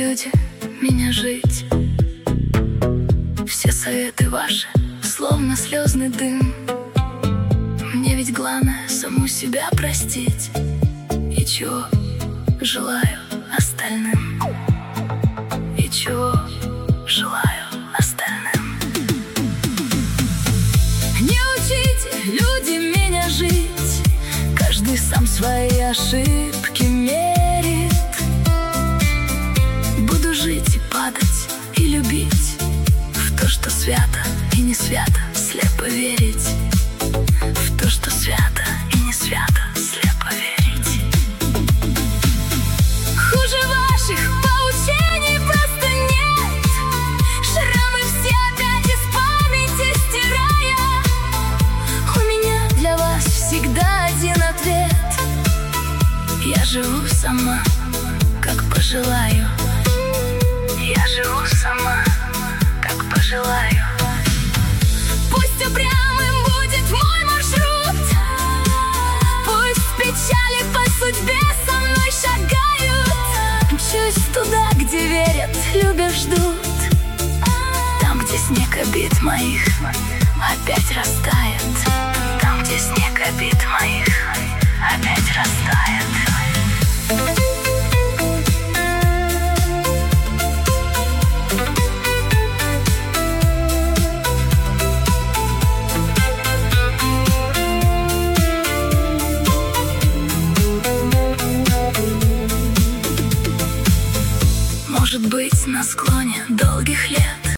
люди, меня жить. Все советы ваши, словно слезный дым. Мне ведь главное саму себя простить. И чего желаю остальным? И чего желаю остальным? Не учите, люди, меня жить. Каждый сам свои ошибки мерит. Буду жить и падать, и любить в то, что свято и не свято, слепо верить. В то, что свято и не свято, слепо верить. Хуже ваших поучений просто нет. Шрамы все опять из памяти стирая. У меня для вас всегда один ответ. Я живу сама, как пожелаю. Я живу сама, как пожелаю. Пусть упрямым будет мой маршрут. Пусть в печали по судьбе со мной шагают. Мчусь туда, где верят, любят, ждут. Там, где снег обид моих опять растает. Там, где снег обид моих опять растает. Может быть, на склоне долг